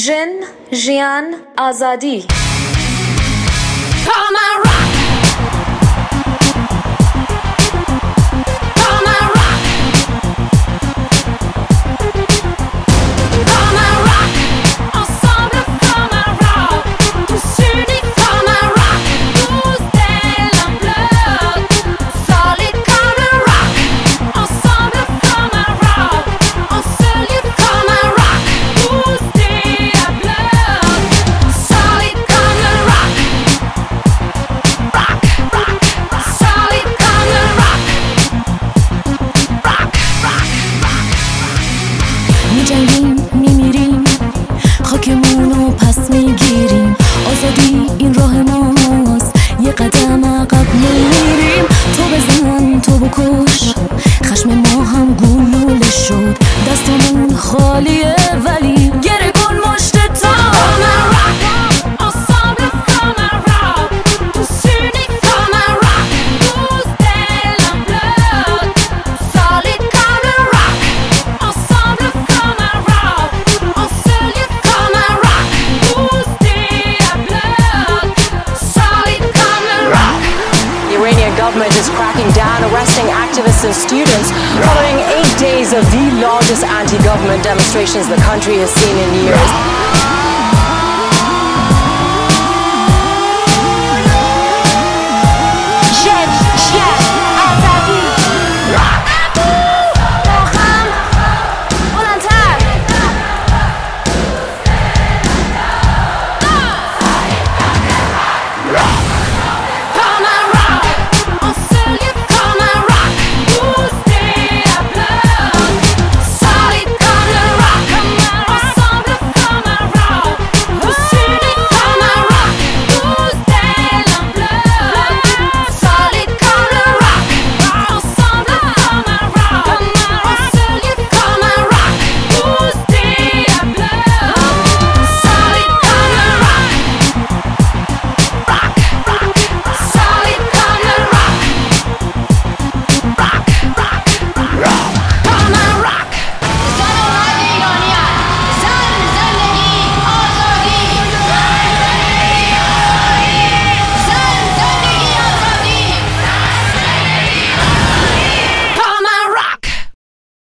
Jin, Jian, Azadi. Come and rock. Come and rock. Come and rock. Ensemble, come and rock. Tous unis, come and rock. Tous dès la bloc. Solide, come and rock. Ensemble, come and rock. En solide, come and rock. Tous dès la bloc. Solide, come and rock. Rock, rock, rock. Solid come and rock. Rock, rock, rock. میجنگیم میمیریم خاکمونو پس میگیریم آزادی این راه ماست یه قدم عقب میریم تو بزن تو بکش خشم ما هم گلوله شد دستمون خالیه ولی گره کن مشت تا Come and rock. Ensemble come and rock. Tous unis come and rock. Tous dès la bloc. Solid come and rock. Ensemble come and rock. En solide come and rock. Tous dès la bloc. Solid come and rock. The Iranian government is cracking down, arresting activists and students following 8 days of the largest anti-government demonstrations the country has seen in years.